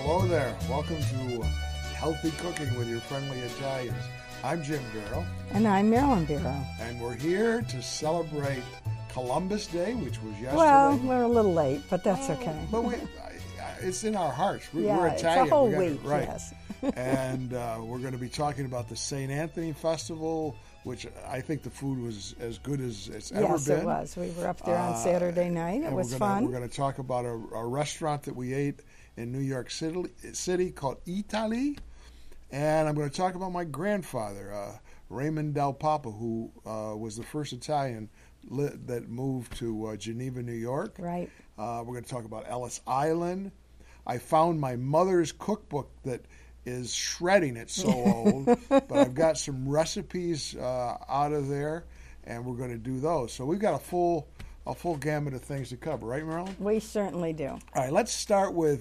Hello there. Welcome to Healthy Cooking with your friendly Italians. I'm Jim Barrow. And I'm Marilyn Barrow. And we're here to celebrate Columbus Day, which was yesterday. Well, we're a little late, but that's okay. But it's in our hearts. We're yeah, Italian. It's a whole we week, right. yes. And we're going to be talking about the St. Anthony Festival, which I think the food was as good as it's ever been. Yes, it was. We were up there on Saturday night. It was fun. We're going to talk about a restaurant that we ate in New York City called Italy. And I'm going to talk about my grandfather, Raymond Del Papa, who was the first Italian that moved to Geneva, New York. Right. We're going to talk about Ellis Island. I found my mother's cookbook that is shredding. It's so old, but I've got some recipes out of there, and we're going to do those. So we've got a full gamut of things to cover, right, Marilyn? We certainly do. All right, let's start with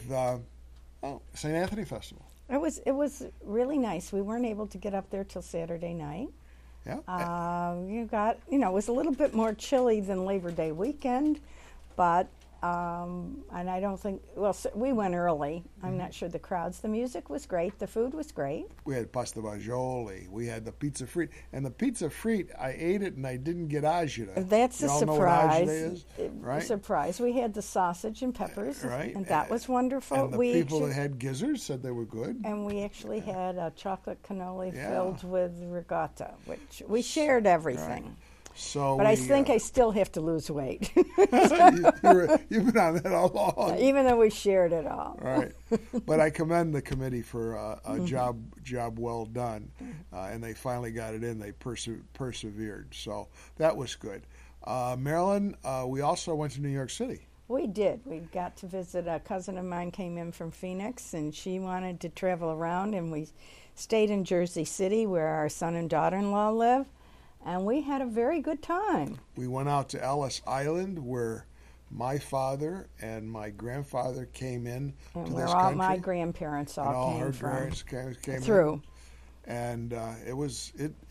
St. Anthony Festival. It was really nice. We weren't able to get up there till Saturday night. Yeah. It was a little bit more chilly than Labor Day weekend, but and I don't think, we went early. I'm not sure the crowds. The music was great. The food was great. We had pasta fagioli. We had the pizza frite. And the pizza frite, I ate it and I didn't get agita. That's a surprise. Know what agita is, right? Surprise. We had the sausage and peppers, right. And that was wonderful. And the people that had gizzards said they were good. And we actually had a chocolate cannoli filled with ricotta, which we shared everything. Right. So but I think I still have to lose weight. You've been on that all along. Even though we shared it all. Right. But I commend the committee for a job well done. And they finally got it in. They persevered. So that was good. Marilyn, we also went to New York City. We did. We got to visit. A cousin of mine came in from Phoenix, and she wanted to travel around. And we stayed in Jersey City, where our son and daughter-in-law live. And we had a very good time. We went out to Ellis Island, where my father and my grandfather came in and to where this all country. My grandparents all and all came her from. Parents came through. In. And it was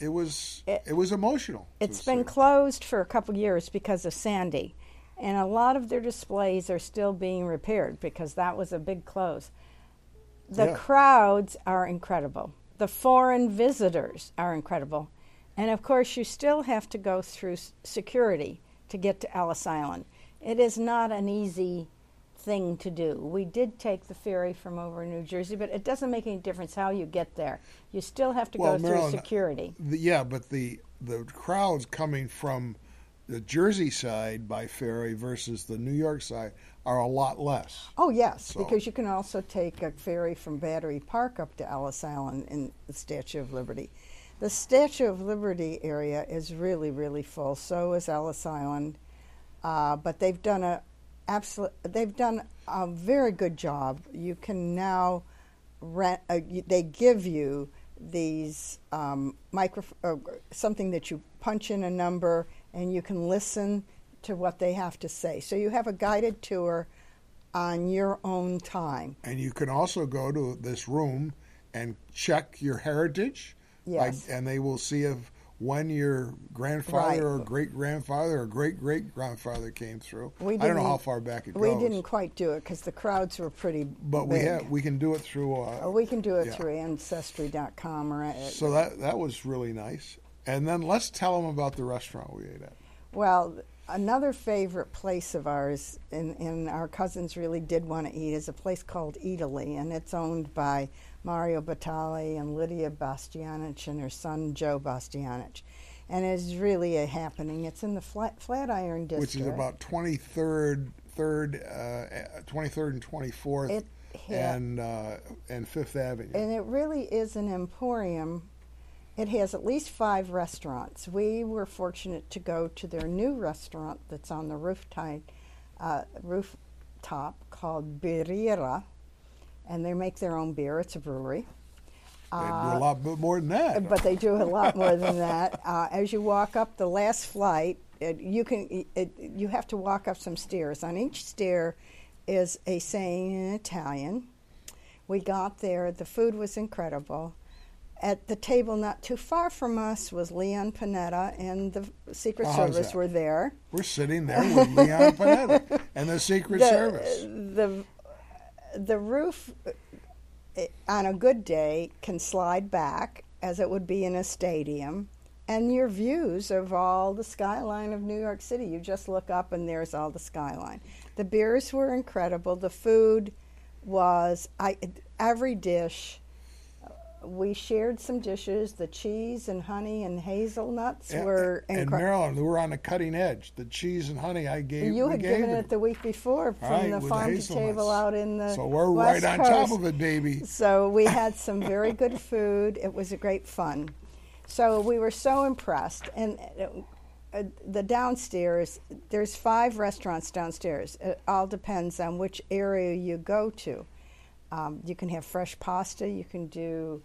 emotional. It's been closed for a couple years because of Sandy, and a lot of their displays are still being repaired because that was a big close. The crowds are incredible. The foreign visitors are incredible. And, of course, you still have to go through security to get to Ellis Island. It is not an easy thing to do. We did take the ferry from over in New Jersey, but it doesn't make any difference how you get there. You still have to go through security. But the crowds coming from the Jersey side by ferry versus the New York side are a lot less. Oh, yes, because you can also take a ferry from Battery Park up to Ellis Island in the Statue of Liberty. The Statue of Liberty area is really, really full. So is Ellis Island, but they've done a very good job. You can now rent. They give you these something that you punch in a number, and you can listen to what they have to say. So you have a guided tour on your own time. And you can also go to this room and check your heritage. Yes. And they will see when your grandfather or great-grandfather or great-great-grandfather came through. I don't know how far back it goes. We didn't quite do it because the crowds were pretty big. We can do it through... we can do it through Ancestry.com. So that was really nice. And then let's tell them about the restaurant we ate at. Well, another favorite place of ours, and our cousins really did want to eat, is a place called Italy, and it's owned by Mario Batali and Lydia Bastianich and her son Joe Bastianich. And it's really a happening. It's in the Flatiron District. Which is about 23rd and 24th and 5th Avenue. And it really is an emporium. It has at least 5 restaurants. We were fortunate to go to their new restaurant that's on the rooftop called Birriera. And they make their own beer. It's a brewery. They do a lot more than that. But they do a lot more than that. As you walk up the last flight, you have to walk up some stairs. On each stair is a saying in Italian. We got there. The food was incredible. At the table not too far from us was Leon Panetta, and the Secret Service were there. We're sitting there with Leon Panetta and the Secret Service. The roof on a good day, can slide back as it would be in a stadium. And your views of all the skyline of New York City. You just look up and there's all the skyline. The beers were incredible. The food was, every dish, we shared some dishes. The cheese and honey and hazelnuts were incredible. And Marilyn, we were on the cutting edge. The cheese and honey I gave. You had given it the week before from the farm to table out in the So we're West right on Coast. top of it, baby. So we had some very good food. It was a great fun. So we were so impressed. And the downstairs, there's 5 restaurants downstairs. It all depends on which area you go to. You can have fresh pasta. You can do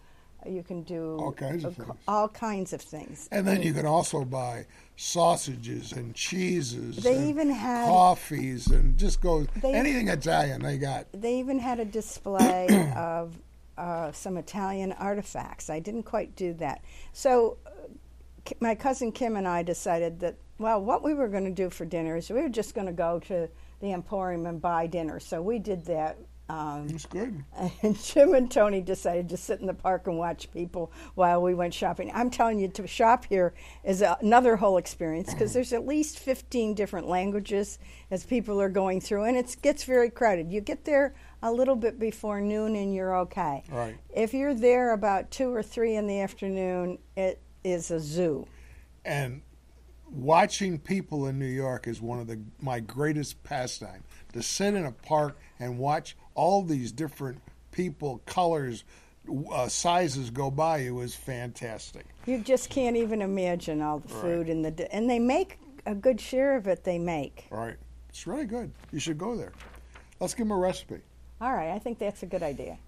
all kinds of things. And then you can also buy sausages and cheeses. They and even had coffees and just anything Italian they got. They even had a display of some Italian artifacts. I didn't quite do that. So my cousin Kim and I decided that, well, what we were going to do for dinner is we were just going to go to the Emporium and buy dinner. So we did that. It's good. And Jim and Tony decided to sit in the park and watch people while we went shopping. I'm telling you, to shop here is another whole experience because there's at least 15 different languages as people are going through, and it gets very crowded. You get there a little bit before noon and you're okay. Right. If you're there about 2 or 3 in the afternoon, it is a zoo. And watching people in New York is one of my greatest pastime. To sit in a park and watch all these different people, colors, sizes go by you is fantastic. You just can't even imagine all the food and and they make a good share of it. They make. Right, it's really good. You should go there. Let's give them a recipe. All right, I think that's a good idea.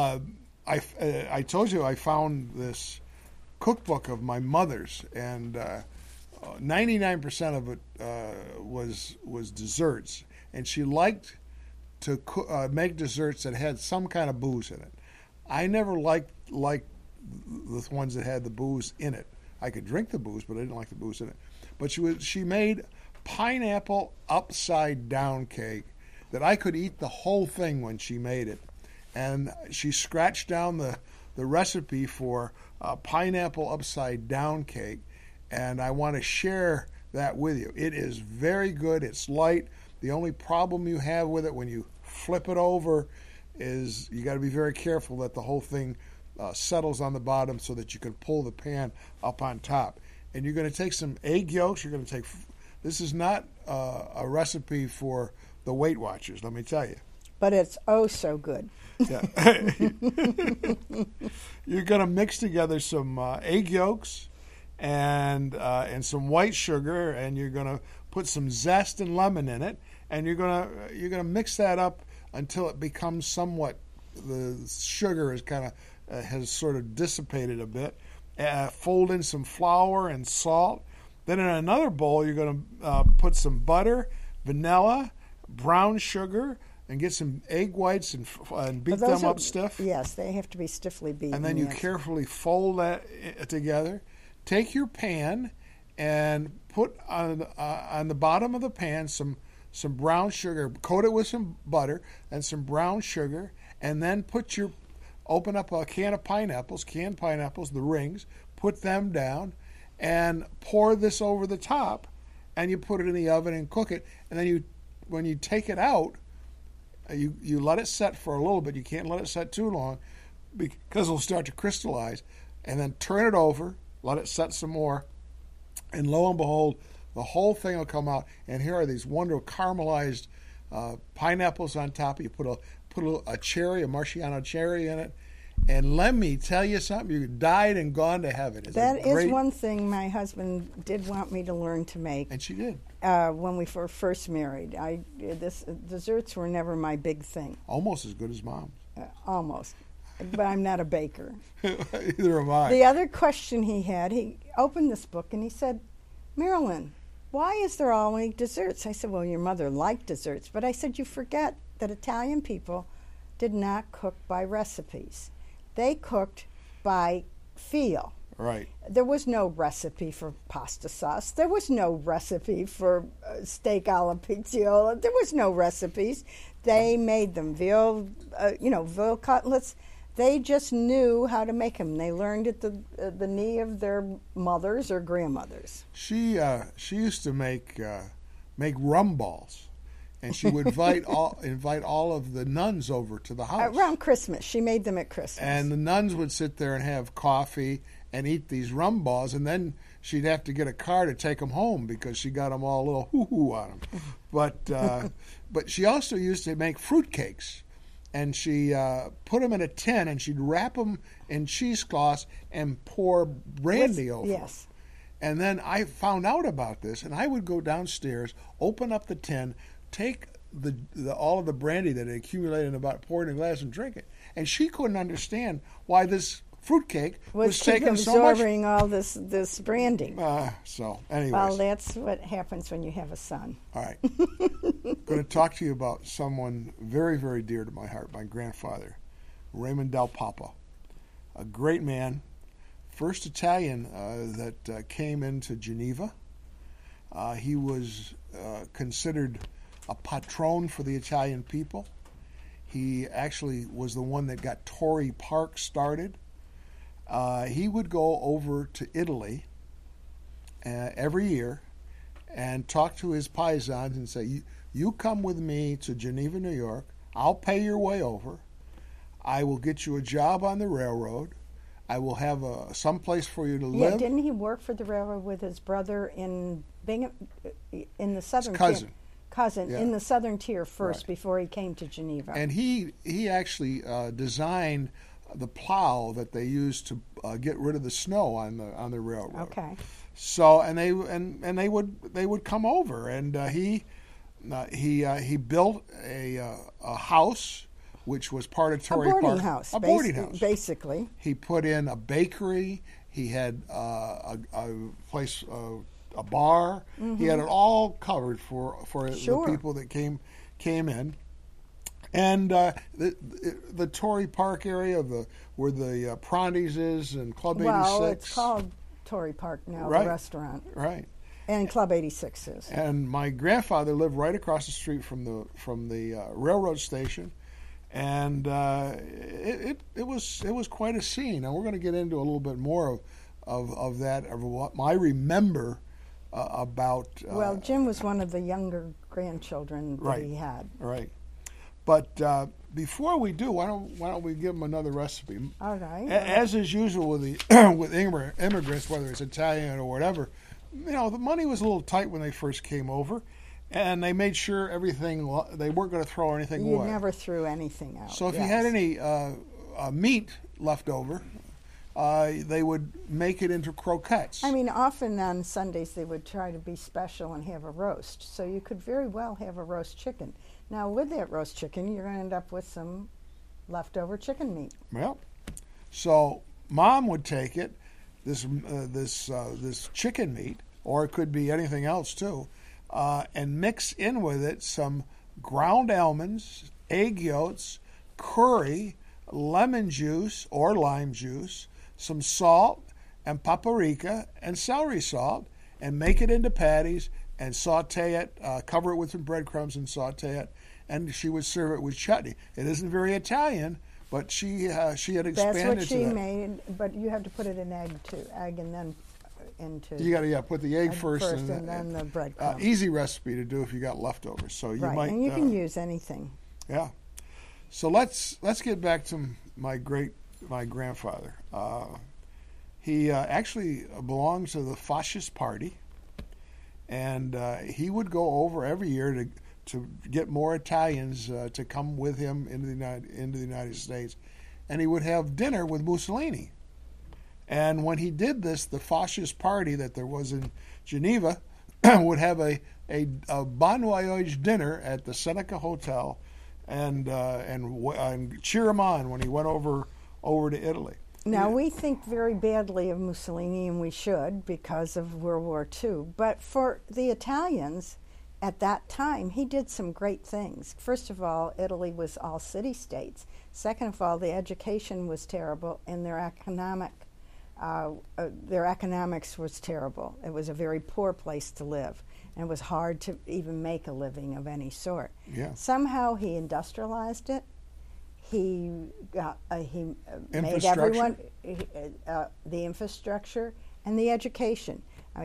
I told you I found this cookbook of my mother's, and 99% of it was desserts, and she liked to make desserts that had some kind of booze in it. I never liked the ones that had the booze in it. I could drink the booze, but I didn't like the booze in it. But she made pineapple upside down cake that I could eat the whole thing when she made it. And she scratched down the recipe for pineapple upside down cake, and I want to share that with you. It is very good. It's light. The only problem you have with it when you flip it over is you got to be very careful that the whole thing settles on the bottom so that you can pull the pan up on top. And you're going to take some egg yolks. You're going to take. This is not a recipe for the Weight Watchers, let me tell you. But it's oh so good. Yeah. You're going to mix together some egg yolks and some white sugar, and you're going to put some zest and lemon in it, and you're going to mix that up until it becomes somewhat, the sugar is kind of has sort of dissipated a bit. Fold in some flour and salt. Then in another bowl, you're going to put some butter, vanilla, brown sugar, and get some egg whites and beat them up stiff. Yes, they have to be stiffly beaten. And then you carefully fold that together. Take your pan and put on the bottom of the pan some brown sugar. Coat it with some butter and some brown sugar, and then open up a canned pineapples, the rings. Put them down, and pour this over the top, and you put it in the oven and cook it. And then when you take it out, you let it set for a little bit. You can't let it set too long because it'll start to crystallize. And then turn it over, let it set some more, and lo and behold, the whole thing will come out. And here are these wonderful caramelized pineapples on top. You put a cherry, a Marciano cherry in it. And let me tell you something, you died and gone to heaven. That is one thing my husband did want me to learn to make. And she did. When we were first married. Desserts were never my big thing. Almost as good as Mom's. Almost. But I'm not a baker. Either am I. The other question he opened this book and he said, Marilyn, why is there only desserts? I said, well, your mother liked desserts. But I said, you forget that Italian people did not cook by recipes. They cooked by feel. Right. There was no recipe for pasta sauce. There was no recipe for steak alla pizziola. There was no recipes. They made them. Veal cutlets. They just knew how to make them. They learned at the knee of their mothers or grandmothers. She used to make rum balls, and she would invite all of the nuns over to the house Around Christmas. She made them at Christmas. And the nuns would sit there and have coffee and eat these rum balls, and then she'd have to get a car to take them home because she got them all a little hoo-hoo on them. But she also used to make fruit cakes. And she put them in a tin, and she'd wrap them in cheesecloths and pour brandy over. Yes. And then I found out about this, and I would go downstairs, open up the tin, take all of the brandy that had accumulated in about, pour it in a glass and drink it. And she couldn't understand why this fruitcake was taking so much. Absorbing all this brandy. So, anyways. Well, that's what happens when you have a son. All right. I'm going to talk to you about someone very, very dear to my heart, my grandfather, Raymond Del Papa. A great man, first Italian that came into Geneva. He was considered a patron for the Italian people. He actually was the one that got Torrey Park started. He would go over to Italy every year and talk to his paisans and say, you come with me to Geneva, New York. I'll pay your way over. I will get you a job on the railroad. I will have some place for you to live. Yeah, didn't he work for the railroad with his brother in the southern cousin? Yeah. In the southern tier first, before he came to Geneva. And he actually designed the plow that they used to get rid of the snow on the railroad. Okay. So they would come over, and he built a house which was part of Torrey Park. A boarding house, basically. He put in a bakery. He had a place, a bar. Mm-hmm. He had it all covered for the people that came in. And the Torrey Park area where the Prondi's is and Club 86. Well, it's called Torrey Park now, the restaurant. Right. And Club 86 is. And my grandfather lived right across the street from the railroad station, and it was quite a scene. And we're going to get into a little bit more of that, of what I remember about. Well, Jim was one of the younger grandchildren that he had. Right. But before we do, why don't we give them another recipe? All right. As is usual with immigrants, whether it's Italian or whatever, the money was a little tight when they first came over, and they made sure they weren't going to throw anything away. You never threw anything out. So if you had any meat left over, they would make it into croquettes. I mean, often on Sundays they would try to be special and have a roast. So you could very well have a roast chicken. Now, with that roast chicken, you're going to end up with some leftover chicken meat. Well, so Mom would take it, this chicken meat, or it could be anything else too, and mix in with it some ground almonds, egg yolks, curry, lemon juice or lime juice, some salt and paprika and celery salt, and make it into patties and saute it, cover it with some breadcrumbs and saute it, and she would serve it with chutney. It isn't very Italian, but she had expanded. That's what she made, but you have to put it in egg and then into. You got to put the egg first and then the breadcrumbs. Easy recipe to do if you got leftovers. So you might, and you can use anything. Yeah. So let's get back to my grandfather. He actually belonged to the fascist party. And he would go over every year to get more Italians to come with him into the United States, and he would have dinner with Mussolini. And when he did this, the fascist party that there was in Geneva would have a bon voyage dinner at the Seneca Hotel, and cheer him on when he went over to Italy. Now, we think very badly of Mussolini, and we should, because of World War II. But for the Italians at that time, he did some great things. First of all, Italy was all city-states. Second of all, the education was terrible, and their economics was terrible. It was a very poor place to live, and it was hard to even make a living of any sort. Yeah. Somehow he industrialized it. he made Infrastructure. everyone the infrastructure and the education.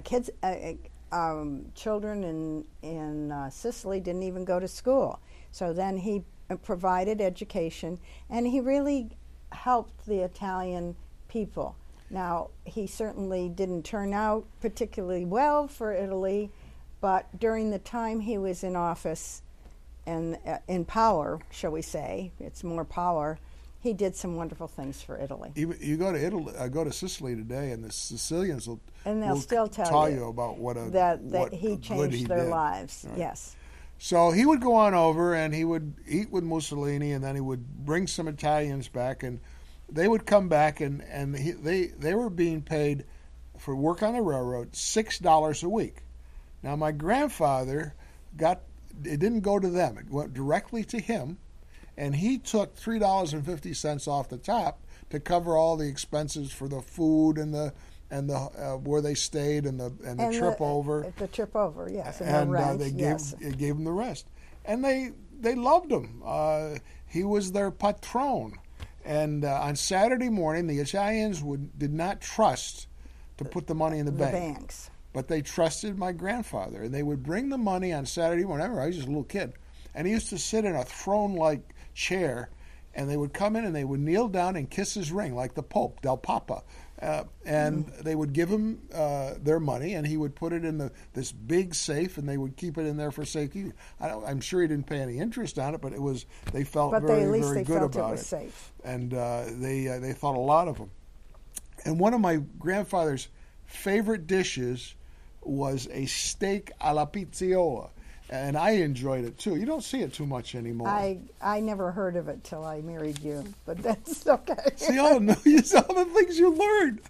Children in Sicily didn't even go to school. So then he provided education, and he really helped the Italian people. Now, he certainly didn't turn out particularly well for Italy, but during the time he was in office and in power, shall we say, it's more power, he did some wonderful things for Italy. You go to Italy, go to Sicily today, and the Sicilians will still tell you about what he changed their lives. Right. Yes. So he would go on over, and he would eat with Mussolini, and then he would bring some Italians back, and they would come back, and they were being paid for work on the railroad $6 a week. Now my grandfather it didn't go to them; it went directly to him. And he took $3.50 off the top to cover all the expenses for the food and the where they stayed and the trip over. The trip over, yes. And they gave him the rest. And they loved him. He was their patron. And on Saturday morning, the Italians did not trust to put the money in the banks. But they trusted my grandfather. And they would bring the money on Saturday morning. I remember I was just a little kid. And he used to sit in a throne-like chair, and they would come in and they would kneel down and kiss his ring like the Pope, Del Papa. They would give him their money, and he would put it in this big safe, and they would keep it in there for safety. I'm sure he didn't pay any interest on it, but they felt very, very good about it. Safe. And they thought a lot of him. And one of my grandfather's favorite dishes was a steak alla pizziola. And I enjoyed it too. You don't see it too much anymore. I never heard of it till I married you, but that's okay. See all the things you learned.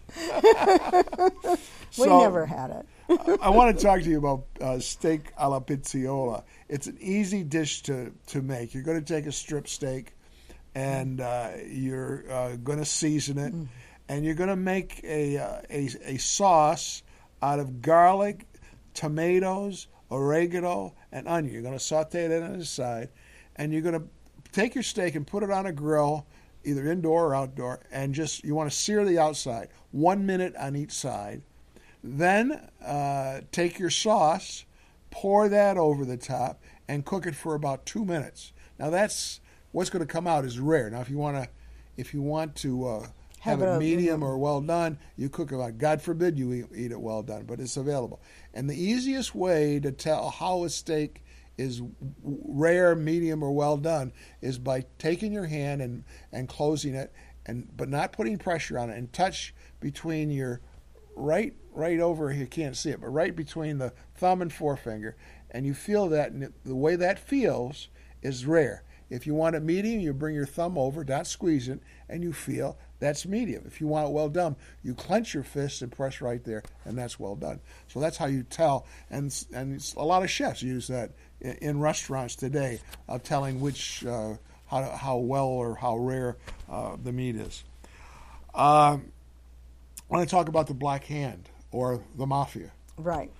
We never had it. I want to talk to you about steak alla pizziola. It's an easy dish to make. You're going to take a strip steak, and you're going to season it, and you're going to make a sauce out of garlic, tomatoes, oregano, and onion. You're going to saute that on the side, and you're going to take your steak and put it on a grill, either indoor or outdoor, and you want to sear the outside, 1 minute on each side. Then take your sauce, pour that over the top, and cook it for about 2 minutes. Now that's what's going to come out is rare. Now if you want to have it medium or well done, you cook it like, God forbid you eat it well done, but it's available. And the easiest way to tell how a steak is rare, medium, or well done is by taking your hand and closing it, but not putting pressure on it, and touch between your right over, you can't see it, but right between the thumb and forefinger, and you feel that, and the way that feels is rare. If you want it medium, you bring your thumb over, not squeeze it, and you feel that's medium. If you want it well done, you clench your fist and press right there, and that's well done. So that's how you tell. And a lot of chefs use that in restaurants today, telling which how well or how rare the meat is. I want to talk about the Black Hand or the mafia. Right.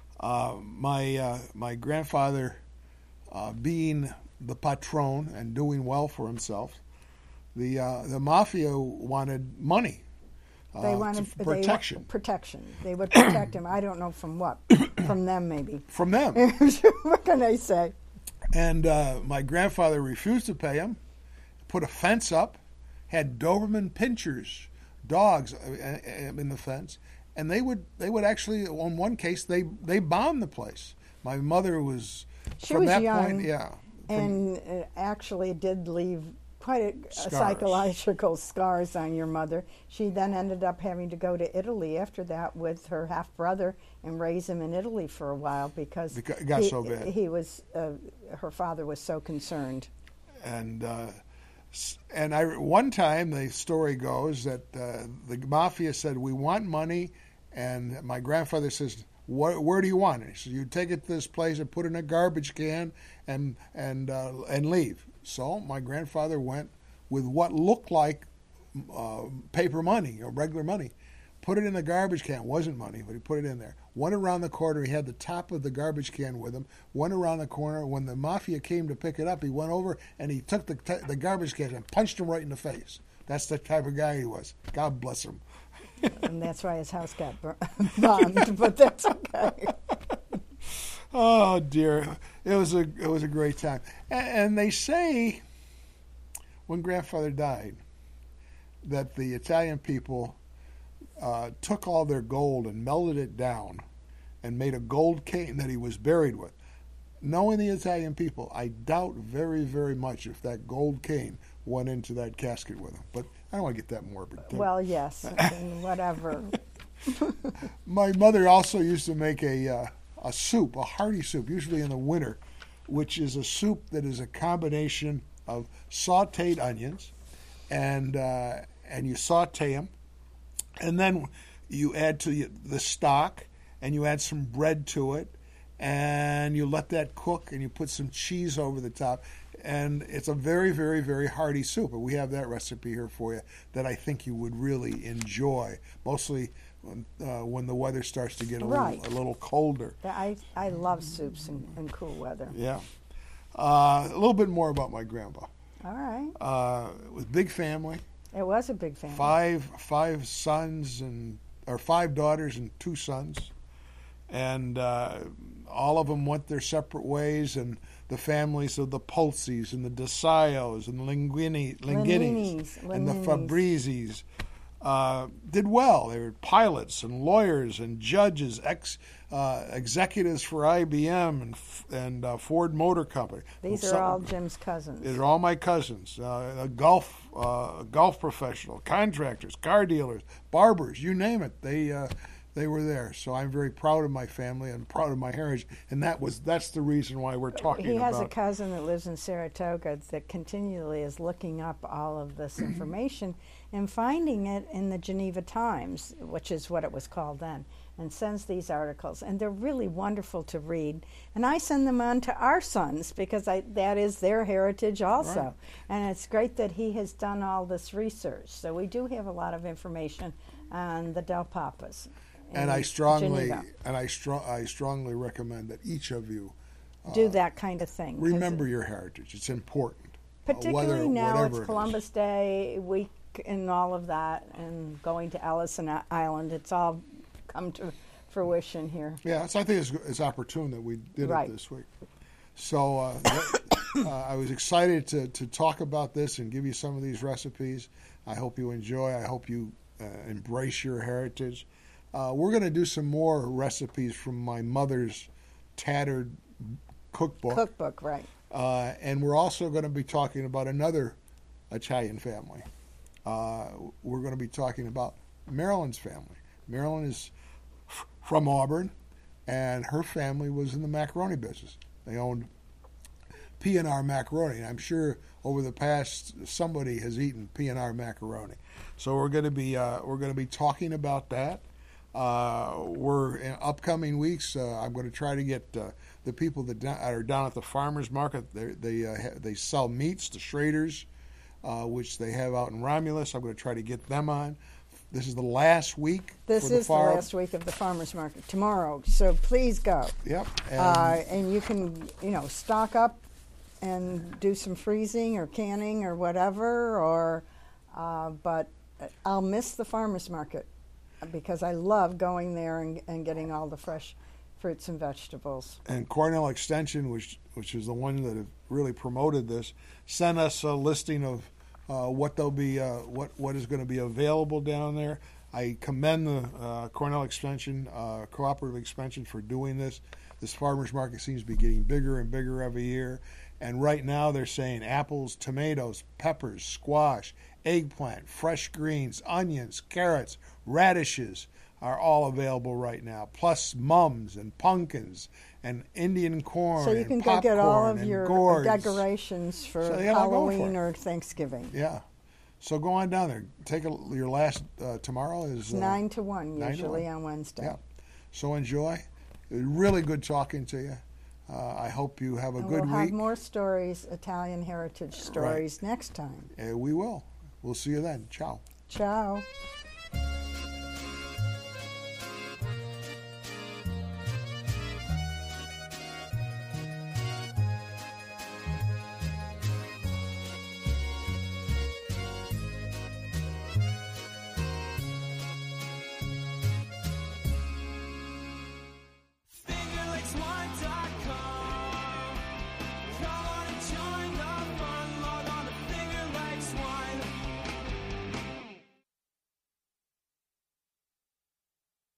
My grandfather, being the patron and doing well for himself, the mafia wanted money. They wanted protection. Protection. They would protect him. I don't know from what. From them, maybe. From them. What can I say? And my grandfather refused to pay him. Put a fence up. Had Doberman pinschers, dogs, in the fence, and they would actually, on one case, they bombed the place. My mother was She from was that young, point, yeah. And actually did leave quite a psychological scars on your mother. She then ended up having to go to Italy after that with her half brother and raise him in Italy for a while because it got so bad. He was her father was so concerned. And one time the story goes that the mafia said, "We want money," and my grandfather says, "Where do you want it?" He says, "You take it to this place and put it in a garbage can and leave." So my grandfather went with what looked like paper money or regular money, put it in the garbage can. It wasn't money, but he put it in there. Went around the corner. He had the top of the garbage can with him. Went around the corner. When the mafia came to pick it up, he went over and he took the garbage can and punched him right in the face. That's the type of guy he was. God bless him. And that's why his house got bombed, but that's okay. Oh dear, it was a great time. And they say when grandfather died that the Italian people took all their gold and melted it down and made a gold cane that he was buried with. Knowing the Italian people, I doubt very, very much if that gold cane went into that casket with him. But I don't want to get that morbid. Well, yes, whatever. My mother also used to make a soup, a hearty soup, usually in the winter, which is a soup that is a combination of sautéed onions, and you saute them, and then you add to the stock, and you add some bread to it, and you let that cook, and you put some cheese over the top, and it's a very, very, very hearty soup. And we have that recipe here for you that I think you would really enjoy, mostly when the weather starts to get a little colder. I love soups in cool weather. Yeah. A little bit more about my grandpa. All right. It was a big family. It was a big family. Five sons or 5 daughters and 2 sons, and all of them went their separate ways. And the families of the Pulcis and the DeSios and the Linguinis and the Fabrizis did well. They were pilots and lawyers and judges, executives for IBM and Ford Motor Company. These are all Jim's cousins. These are all my cousins. A golf professional, contractors, car dealers, barbers, you name it. They were there. So I'm very proud of my family and proud of my heritage, and that's the reason why we're talking about. He has a cousin that lives in Saratoga that continually is looking up all of this information and finding it in the Geneva Times, which is what it was called then, and sends these articles. And they're really wonderful to read. And I send them on to our sons because that is their heritage also. Right. And it's great that he has done all this research. So we do have a lot of information on the Del Papas. And I strongly recommend that each of you do that kind of thing. Remember your heritage; it's important. Particularly now, it's Columbus Day week and all of that, and going to Ellison Island. It's all come to fruition here. Yeah, so I think it's opportune that we did it this week. So I was excited to talk about this and give you some of these recipes. I hope you enjoy. I hope you embrace your heritage. We're going to do some more recipes from my mother's tattered cookbook. Right. And we're also going to be talking about another Italian family. We're going to be talking about Marilyn's family. Marilyn is from Auburn, and her family was in the macaroni business. They owned P&R Macaroni, and I'm sure over the past somebody has eaten P&R Macaroni. So we're going to be talking about that. We're in upcoming weeks. I'm going to try to get the people that are down at the farmers market. They sell meats, the Schraders, which they have out in Romulus. I'm going to try to get them on. This is the last week. This is the last week of the farmers market tomorrow. So please go. Yep. And you can stock up and do some freezing or canning or whatever. But I'll miss the farmers market, because I love going there and getting all the fresh fruits and vegetables. And Cornell Extension, which is the one that have really promoted this, sent us a listing of what they'll be, what is going to be available down there. I commend the Cornell Extension, Cooperative Extension, for doing this. This farmers market seems to be getting bigger and bigger every year. And right now they're saying apples, tomatoes, peppers, squash, eggplant, fresh greens, onions, carrots, radishes are all available right now, plus mums and pumpkins and Indian corn. So you can go get all of your decorations for Halloween or Thanksgiving. Yeah. So go on down there. Take your last tomorrow is 9 to 1 usually on Wednesday. Yeah. So enjoy. It was really good talking to you. I hope you have a good week. We'll have more stories, Italian heritage stories, next time. We will. We'll see you then. Ciao. Ciao.